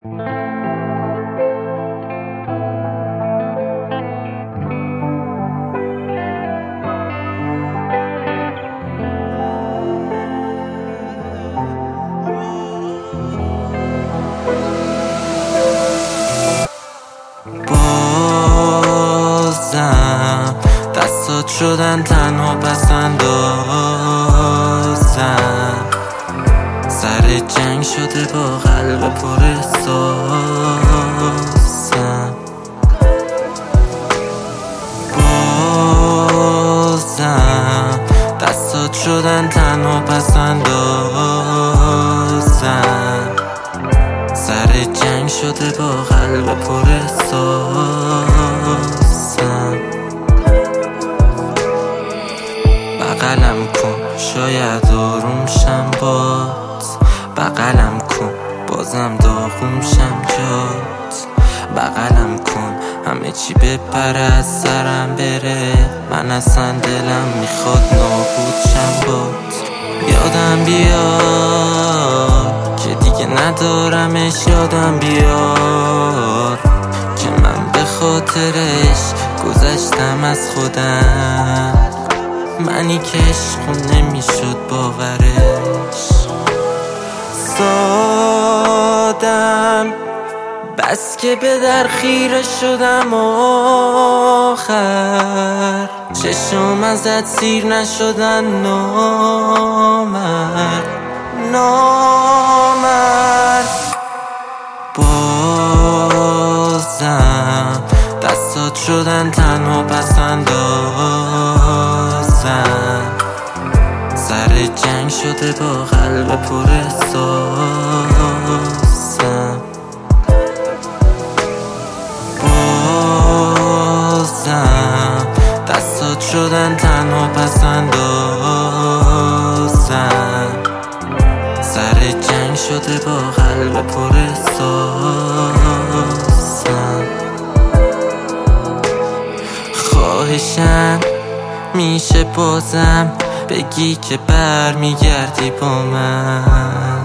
بازم دستات شدن تنها پس اندازم، سر جنگ شده با قلب پر احساسم. بازم دستات شدن تنها پس اندازم، سر جنگ شده با قلب پر احساسم. بغلم کن شاید آروم شم بات، بغلم کن بازم داغون شم جات، بغلم کن همه چی بپره از سرم بره، من اصلا دلم میخواد نابود شم بات. یادم بیار که دیگه ندارمش، یادم بیار که من به خاطرش گذشتم از خودم، منی که عشق نمیشد باورش. سادم بس که به در خیره شدم آخر، چشم ازت سیر نشدن نامرد نامرد. بازم دستات شدن تنها پس اندازم، سر جنگ شده با قلب پر احساسم. بازم دستات شدن تنها پس اندازم، سر جنگ شده با قلب پر احساسم. خواهشم میشه بازم بگی که برمیگردی با من،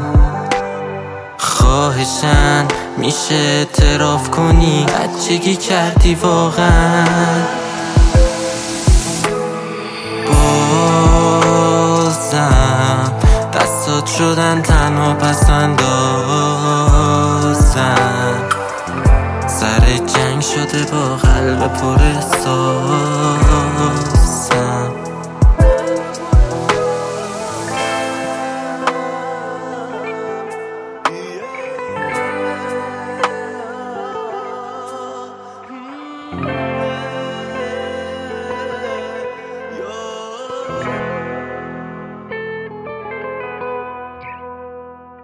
خواهشم میشه اعتراف کنی بچگی کردی واقعا. بازم دستات شدن تنها پس اندازم، سر جنگ شده با قلب پر احساس.